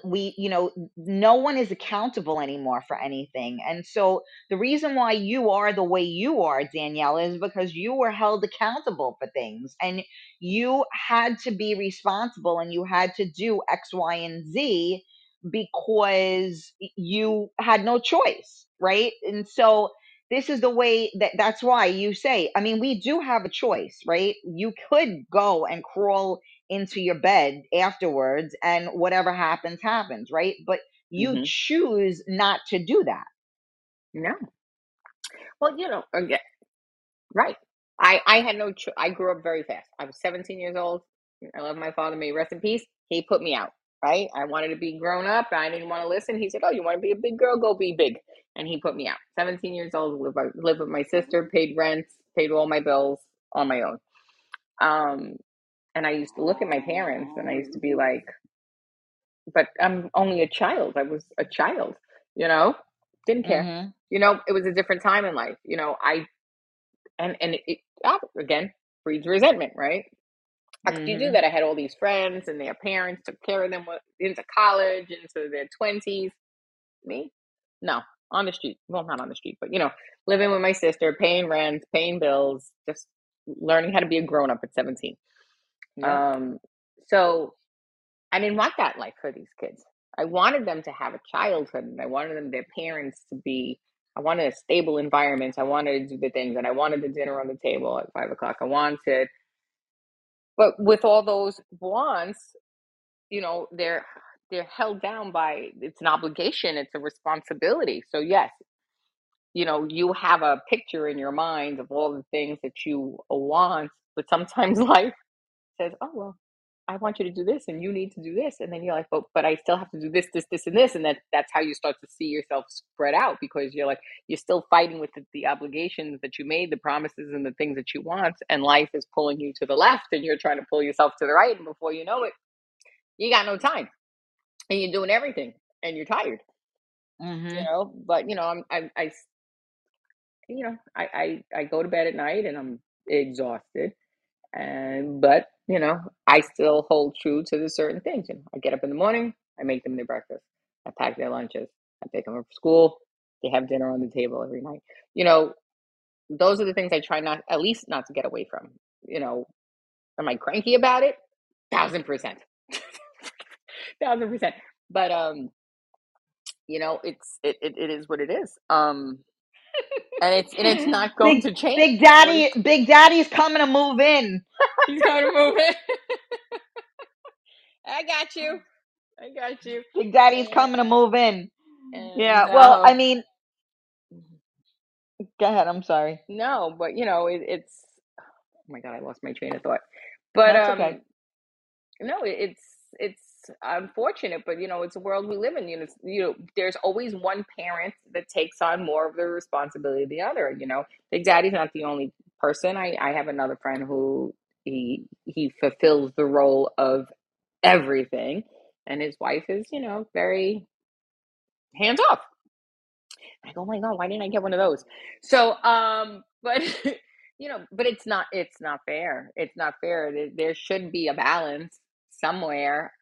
no one is accountable anymore for anything. And so the reason why you are the way you are, Danielle, is because you were held accountable for things, and you had to be responsible, and you had to do X, Y, and Z because you had no choice, right? And so this is the way that's why you say, I mean, we do have a choice, right? You could go and crawl into your bed afterwards, and whatever happens happens, right? But you Mhm. choose not to do that. No. Well, again, right. I had no I grew up very fast. I was 17 years old. I love my father, may he rest in peace. He put me out, right? I wanted to be grown up. I didn't want to listen. He said, "Oh, you want to be a big girl? Go be big." And he put me out. 17 years old, lived with my sister, paid rent, paid all my bills on my own. Um, and I used to look at my parents and I used to be like, but I'm only a child. I was a child, you know, didn't care. Mhm. It was a different time in life. I and it again breeds resentment, right? How could you do Mhm. that? I had all these friends, and their parents took care of them into college, into their 20s. Me, no, on the street. Well, not on the street, but living with my sister, paying rent, paying bills, just learning how to be a grown up at 17. Yep. Um, so I didn't want that life for these kids. I wanted them to have a childhood, and I wanted their parents to be. I wanted a stable environment. I wanted to do the things, and I wanted the dinner on the table at 5 o'clock. But with all those wants, they're held down by it's an obligation, it's a responsibility. So yes, you have a picture in your mind of all the things that you want, but sometimes life says, "Oh well, I want you to do this and you need to do this." And then you're like, but I still have to do this, and this. And that's how you start to see yourself spread out, because you're still fighting with the obligations that you made, the promises and the things that you want. And life is pulling you to the left and you're trying to pull yourself to the right. And before you know it, you got no time and you're doing everything and you're tired, Mhm. but I go to bed at night and I'm exhausted. But I still hold true to the certain things. I get up in the morning, I make them their breakfast, I pack their lunches, I take them up for school, they have dinner on the table every night. You know, those are the things I try not, at least not to get away from. You know, am I cranky about it? 1000%, 1000%. But it is what it is. And it's not going Big to change. Big What is Daddy, Big Daddy's coming to move in. he's going to move it? I got you. I got you. Big Daddy's And coming to move in. and Yeah. Well, I mean, go ahead. I'm sorry. no, but it's oh my God, I lost my train of thought. But That's okay. no, it's unfortunate, but it's a world we live in. There's always one parent that takes on more of the responsibility than the other. Big Daddy's not the only person. I have another friend who he fulfills the role of everything, and his wife is very hands off. I go, oh my God, why didn't I get one of those? So, but but it's not fair. It's not fair. There should be a balance somewhere.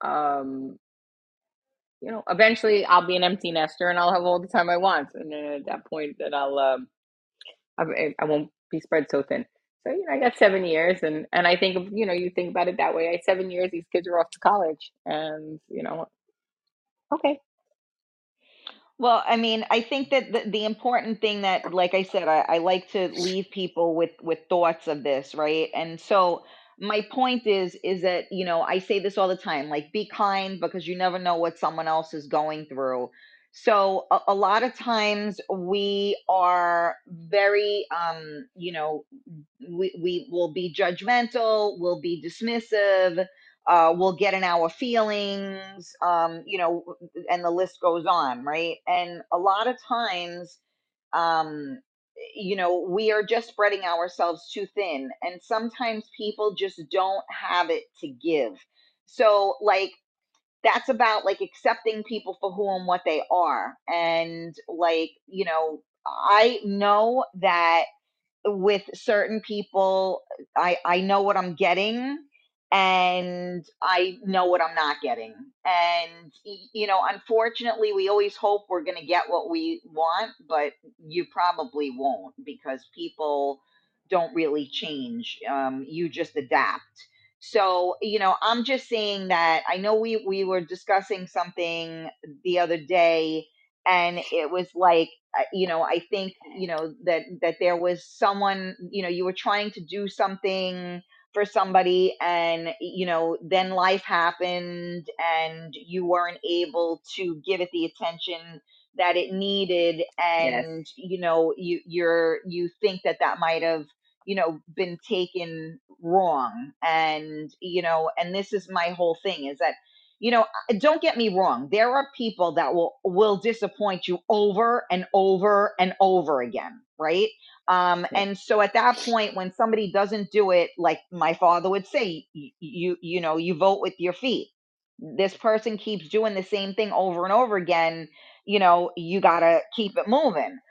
Eventually I'll be an empty nester and I'll have all the time I want. And then at that point, then I won't be spread so thin. So, I got 7 years, and I think, you think about it that way. I had 7 years, these kids are off to college, and, okay. Well, I mean, I think that the important thing that, like I said, I like to leave people with thoughts of this, right? And so my point is that, I say this all the time, like be kind because you never know what someone else is going through. So a lot of times we are very, we will be judgmental, we'll be dismissive, we'll get in our feelings, and the list goes on, right? And a lot of times, um, we are just spreading ourselves too thin, and sometimes people just don't have it to give. So, like, that's about like accepting people for who and what they are. And, like, I know that with certain people, I know what I'm getting and I know what I'm not getting. And unfortunately, we always hope we're going to get what we want, but you probably won't because people don't really change. You just adapt. So, I'm just saying that I know we were discussing something the other day, and it was like, I think, that there was someone, you were trying to do something for somebody, and, then life happened and you weren't able to give it the attention that it needed. Yes. And, you think that might have, been taken wrong. And, and this is my whole thing is that, don't get me wrong, there are people that will disappoint you over and over and over again, right? Yes. And so at that point, when somebody doesn't do it, like my father would say, you vote with your feet. This person keeps doing the same thing over and over again. You gotta keep it moving.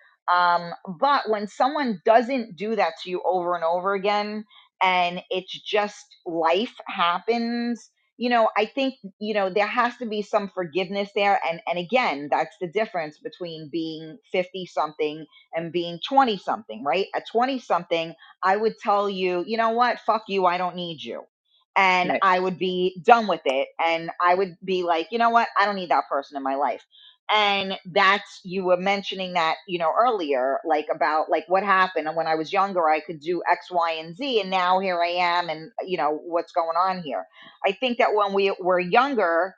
But when someone doesn't do that to you over and over again, and it's just life happens, I think, there has to be some forgiveness there. And again, that's the difference between being 50 something and being 20 something, right? At 20 something, I would tell you, you know what, fuck you, I don't need you. And Right. I would be done with it. And I would be like, you know what, I don't need that person in my life. And that's, you were mentioning that, earlier, like about like what happened. And when I was younger, I could do X, Y, and Z. And now here I am. And, what's going on here? I think that when we were younger,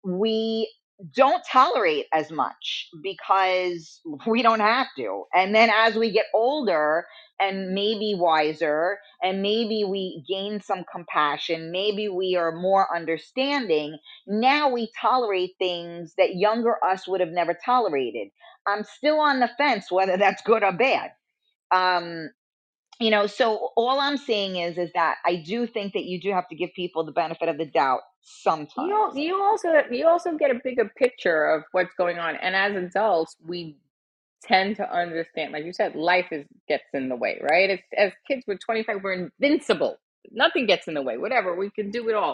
we don't tolerate as much because we don't have to. And then as we get older and maybe wiser, and maybe we gain some compassion, maybe we are more understanding, now we tolerate things that younger us would have never tolerated. I'm still on the fence whether that's good or bad. Um, so all I'm saying is that I do think that you do have to give people the benefit of the doubt You sometimes. you also get a bigger picture of what's going on, and as adults, we tend to understand, like you said, life is gets in the way, right? As kids, we're 25, we're invincible. Nothing gets in the way. Whatever, we can do it all.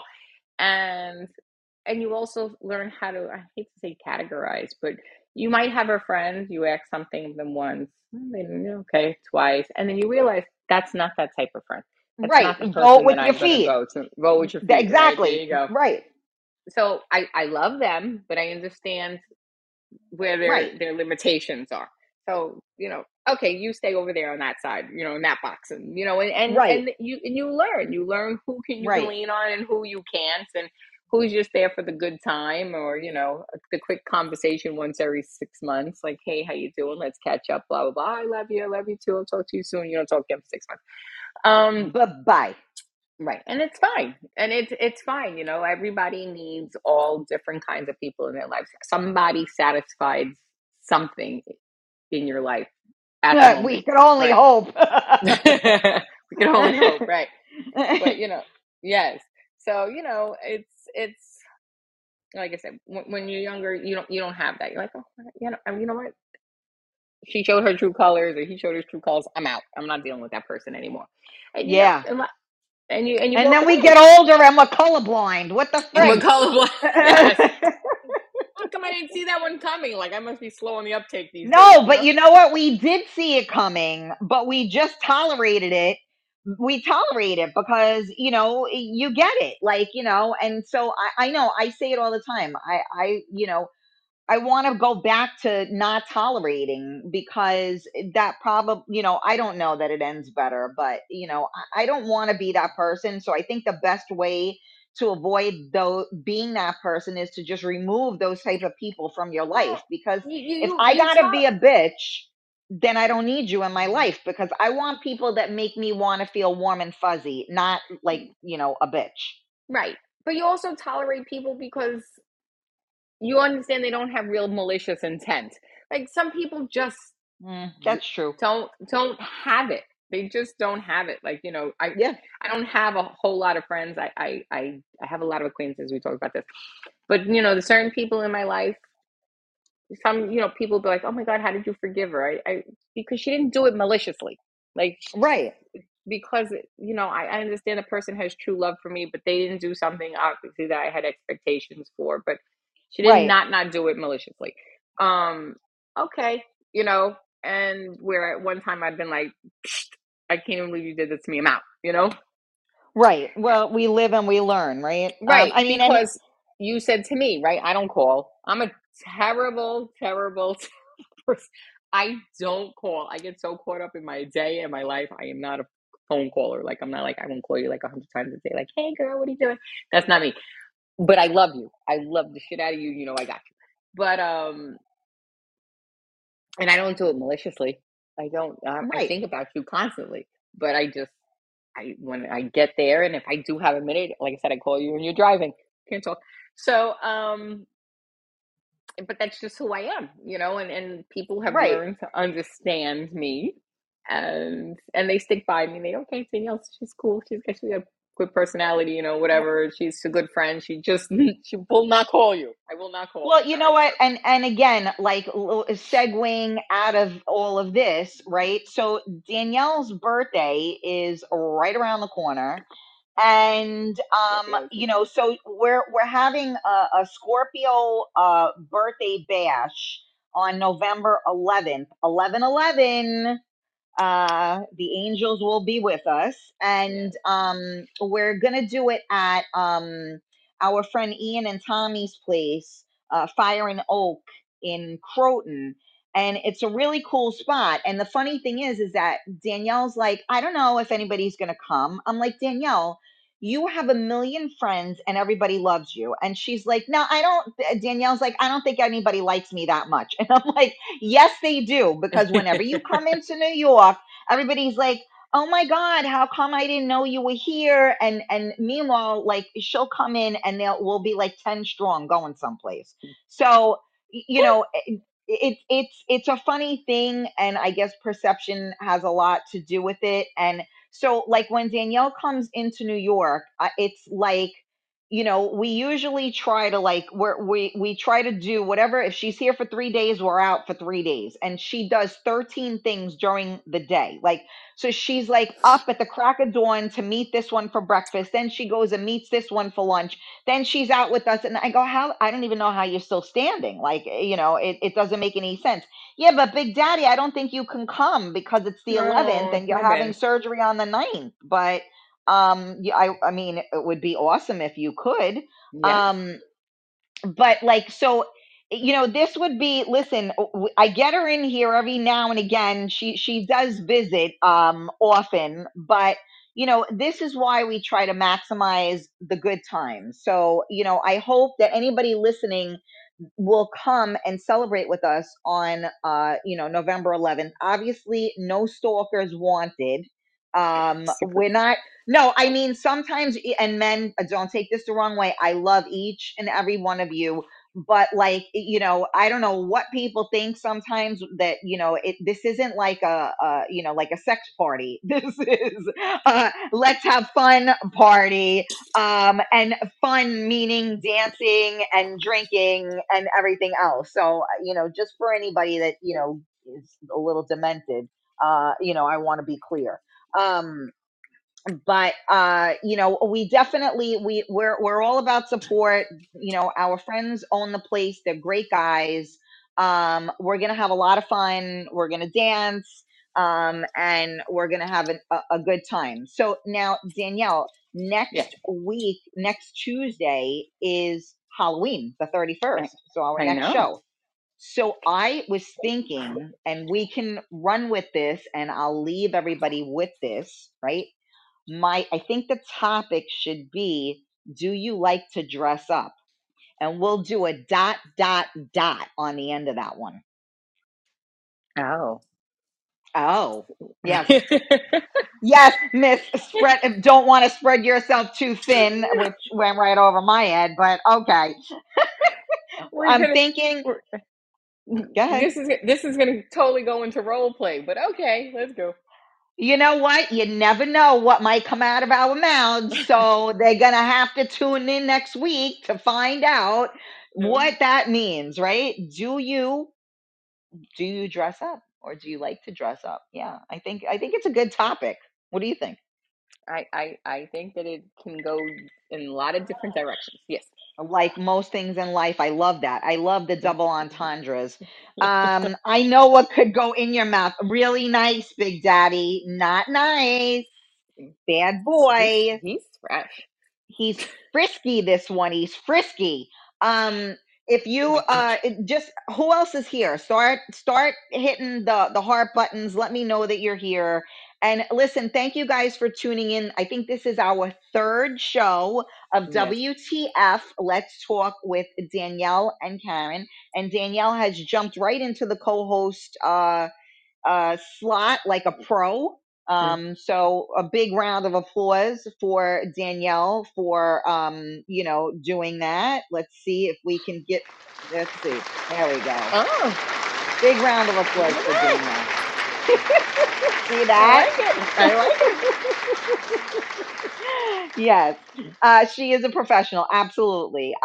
And you also learn how to, I hate to say categorize, but you might have a friend, you ask something of them once, they didn't, okay, twice, and then you realize that's not that type of friend. That's Right. not the Vote person with that your I'm going to feet. go to. Vote with your feet, right? There Exactly. you go. Right. So I love them, but I understand where Right. their limitations are. So, okay, you stay over there on that side, in that box, and Right. you learn who you can Right. lean on and who you can't, and who's just there for the good time, or the quick conversation once every 6 months, like, hey, how you doing? Let's catch up, blah blah blah. I love you too. I'll talk to you soon. You don't talk to them for 6 months. But bye. Right. And it's fine. And it's fine. Everybody needs all different kinds of people in their lives. Somebody satisfies something in your life at the We moment. can only Right. hope. We can only hope, right? But yes. So, it's like I said, when you're younger, you don't have that. You're like, oh, you know what? She showed her true colors, or he showed his true colors. I'm out. I'm not dealing with that person anymore. And Yeah. and you And walk then we away. get older and we're colorblind. What the And we're frig? colorblind. Yes. How come I didn't see that one coming? Like, I must be slow on the uptake these days, No, but you know what? We did see it coming, but we just tolerated it we tolerate it because you get it, like, and so I know I say it all the time. I want to go back to not tolerating because that probably, I don't know that it ends better, but I don't want to be that person. So I think the best way to avoid though being that person is to just remove those type of people from your life. Well, Because you if you I you gotta be talk a bitch, then I don't need you in my life, because I want people that make me want to feel warm and fuzzy, not like, a bitch. right, but you also tolerate people because you understand they don't have real malicious intent. Like some people just That's true. don't have it. They just don't have it. Like, Yeah. I don't have a whole lot of friends. I have a lot of acquaintances. We talk about this, but there's certain people in my life. Some people be like, "Oh my God, how did you forgive her?" I because she didn't do it maliciously. Like Right. because I understand the person has true love for me, but they didn't do something obviously that I had expectations for. But she did Right. not do it maliciously. Um, okay, you know, and where at one time I'd been like, I can't even believe you did this to me. I'm out. Right. Well, we live and we learn, right? Right, I mean, and because you said to me, right? I don't call. I'm a terrible, terrible person. I don't call. I get so caught up in my day and my life. I am not a phone caller. Like I'm not like I won't call you like 100 times a day. Like, hey girl, what are you doing? That's not me. But I love you. I love the shit out of you. I got you. But and I don't do it maliciously. I don't. I right. think about you constantly. But when I get there, and if I do have a minute, like I said, I call you when you're driving. Can't talk. So but that's just who I am, and people have Right. learned to understand me, and they stick by me. They okay, Danielle, she's cool. She's got a good personality, whatever. She's a good friend. She just she will not call you. I will not call. Well, I'm you not know what? interested. And again, like segueing out of all of this, right? So Danielle's birthday is right around the corner. And Happy so we're having a Scorpio birthday bash on November 11th, 11/11. The angels will be with us, Yeah. and we're gonna do it at our friend Ian and Tommy's place, Fire and Oak in Croton. And it's a really cool spot. And the funny thing is that Danielle's like, I don't know if anybody's gonna come. I'm like, Danielle, you have a million friends and everybody loves you. And she's like, no, I don't. Danielle's like, I don't think anybody likes me that much. And I'm like, yes, they do, because whenever you come into New York, everybody's like, "Oh my God, how come I didn't know you were here?" And meanwhile, like she'll come in and we'll be like 10 strong going someplace. So it's a funny thing, and I guess perception has a lot to do with it. And so, like when Danielle comes into New York, it's like, we usually try to like we try to do whatever. If she's here for 3 days, we're out for 3 days, and she does 13 things during the day. Like, so she's like up at the crack of dawn to meet this one for breakfast. Then she goes and meets this one for lunch. Then she's out with us, and I go, how? I don't even know how you're still standing. Like, it doesn't make any sense. Yeah, but Big Daddy, I don't think you can come because it's the 11th No, and you're my having bad. surgery on the 9th. But yeah, I mean, it would be awesome if you could. Yes. um but like, so this would be, listen, I get her in here every now and again. She does visit often, but this is why we try to maximize the good times. So I hope that anybody listening will come and celebrate with us on November 11th. Obviously, no stalkers wanted. Super. We're not, no, I mean, sometimes, and men, don't take this the wrong way, I love each and every one of you, but like, I don't know what people think sometimes, that this isn't like like a sex party. This is let's have fun party. And fun meaning dancing and drinking and everything else. So just for anybody that is a little demented, I want to be clear. um but we definitely, we're all about support. Our friends own the place, they're great guys. We're gonna have a lot of fun, we're gonna dance. and we're going to have a good time. So now, Danielle, Yes, next Tuesday is Halloween, the 31st. So our I next know. show. So I was thinking, and we can run with this, and I'll leave everybody with this, right? I think the topic should be, do you like to dress up? And we'll do a dot, dot, dot on the end of that one. Oh. Oh, yes. Yes, Miss Spread. Don't want to spread yourself too thin, which went right over my head, but okay. We're I'm gonna. thinking, We're, go ahead. this is gonna totally go into role play, but okay, let's go. You know what? You never know what might come out of our mouths. So they're going to have to tune in next week to find out what that means, right? Do you dress up, or do you like to dress up? Yeah, I think it's a good topic. What do you think? I think that it can go in a lot of different directions. Yes. Like most things in life, I love that. I love the double entendres. I know what could go in your mouth. Really nice, Big Daddy. Not nice. Bad He's boy. he's fresh. He's frisky, this one. He's frisky. um if you just, who else is here? Start hitting the heart buttons. Let me know that you're here. And listen, thank you guys for tuning in. I think this is our third show of Yes. WTF Let's Talk with Danielle and Karen. And Danielle has jumped right into the co-host slot like a pro. Mm. So a big round of applause for Danielle for doing that. Let's see if we can get. Let's see. There we go. Oh, Big round of all applause for right. Danielle. See I that? like it. I like it. Yes, she is a professional, absolutely.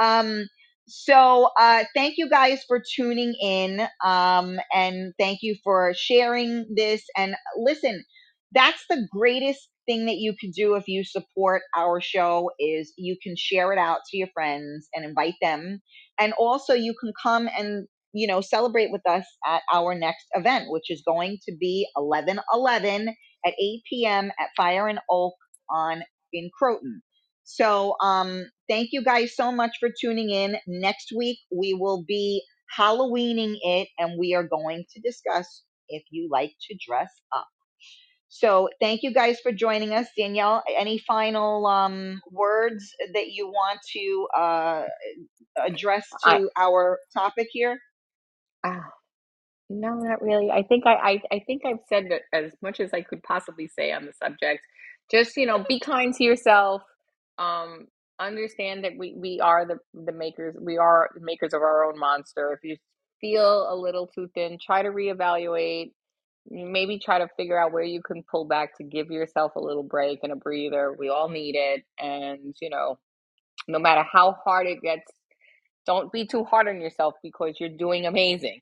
So thank you guys for tuning in, and thank you for sharing this. And listen, that's the greatest thing that you could do if you support our show, is you can share it out to your friends and invite them. And also you can come and celebrate with us at our next event, which is going to be 11/11 at 8 p.m. at Fire and Oak on in Croton. So thank you guys so much for tuning in. Next week we will be Halloweening it, and we are going to discuss if you like to dress up. So thank you guys for joining us. Danielle, any final words that you want to address I to our topic here? ah, no, not really. I think I've said that as much as I could possibly say on the subject. Just, be kind to yourself. Um, Understand that we are the makers. We are the makers of our own monster. If you feel a little too thin, try to reevaluate. Maybe try to figure out where you can pull back to give yourself a little break and a breather. We all need it, and no matter how hard it gets, don't be too hard on yourself because you're doing amazing.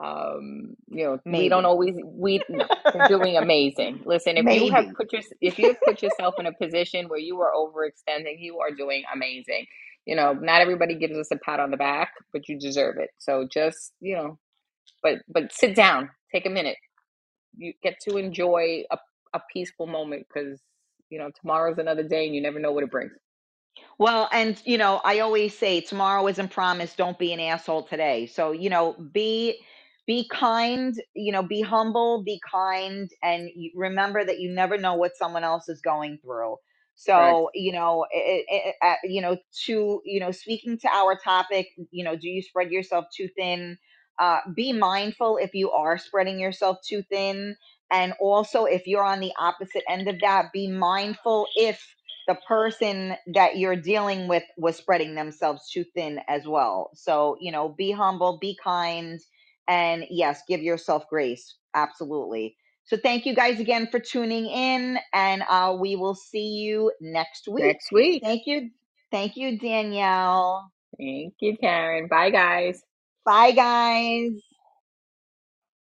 We don't Maybe. always we no, you're doing amazing. Listen, Maybe. if you have put yourself in a position where you are overextending, you are doing amazing. Not everybody gives us a pat on the back, but you deserve it. So just, but sit down, take a minute. You get to enjoy a peaceful moment because tomorrow's another day and you never know what it brings. Well, and I always say tomorrow isn't promised. Don't be an asshole today. So, be kind, be humble, be kind, and remember that you never know what someone else is going through. Correct. So, to, speaking to our topic, do you spread yourself too thin? Be mindful if you are spreading yourself too thin. And also, if you're on the opposite end of that, be mindful if the person that you're dealing with was spreading themselves too thin as well. So, be humble, be kind, and yes, give yourself grace. Absolutely. So, thank you guys again for tuning in, and we will see you next week. Next week. Thank you. Thank you, Danielle. Thank you, Karen. Bye, guys. Bye, guys.